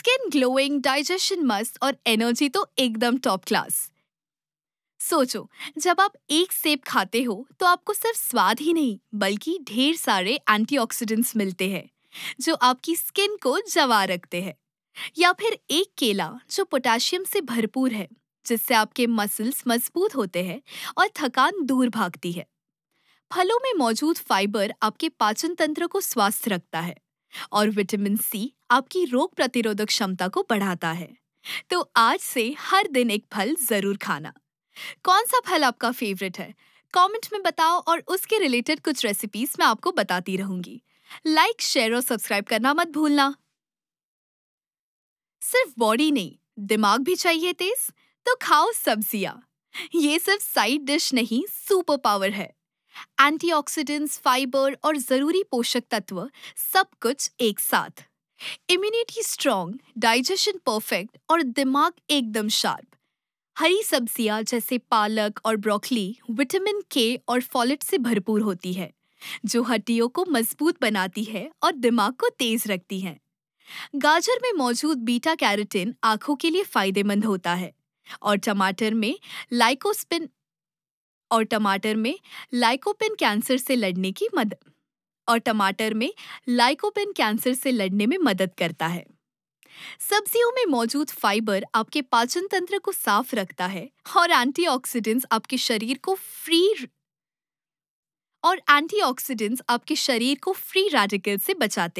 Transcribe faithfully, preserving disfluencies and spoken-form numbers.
Skin glowing, digestion मस्त और energy तो एकदम टॉप क्लास। सोचो, जब आप एक सेब खाते हो तो आपको सिर्फ स्वाद ही नहीं बल्कि ढेर सारे एंटीऑक्सीडेंट्स मिलते हैं जो आपकी स्किन को जवा रखते हैं। या फिर एक केला जो पोटेशियम से भरपूर है, जिससे आपके मसल्स मजबूत होते हैं और थकान दूर भागती है। फलों में मौजूद फाइबर आपके पाचन तंत्र को स्वस्थ रखता है और विटामिन सी आपकी रोग प्रतिरोधक क्षमता को बढ़ाता है। तो आज से हर दिन एक फल जरूर खाना। कौन सा फल आपका फेवरेट है? कमेंट में बताओ और उसके रिलेटेड कुछ रेसिपीज मैं आपको बताती रहूंगी। लाइक, शेयर और सब्सक्राइब करना मत भूलना। सिर्फ बॉडी नहीं, दिमाग भी चाहिए तेज, तो खाओ सब्जियां। ये सिर्फ साइड डिश नहीं, सुपर पावर है। एंटीऑक्सीडेंट्स, फाइबर और जरूरी पोषक तत्व, सब कुछ एक साथ। इम्यूनिटी स्ट्रॉन्ग, डाइजेशन परफेक्ट और दिमाग एकदम शार्प। हरी सब्जियां जैसे पालक और ब्रोकली विटामिन के और फॉलेट से भरपूर होती है, जो हड्डियों को मजबूत बनाती है और दिमाग को तेज रखती है। गाजर में मौजूद बीटा कैरोटीन आंखों के लिए फायदेमंद होता है और टमाटर में लाइकोपिन और टमाटर में लाइकोपिन कैंसर से लड़ने की मदद और टमाटर में लाइकोपिन कैंसर से लड़ने में मदद करता है। सब्जियों में मौजूद फाइबर आपके पाचन तंत्र को साफ रखता है और एंटीऑक्सीडेंट्स आपके शरीर को फ्री और एंटीऑक्सीडेंट्स आपके शरीर को फ्री रेडिकल से बचाते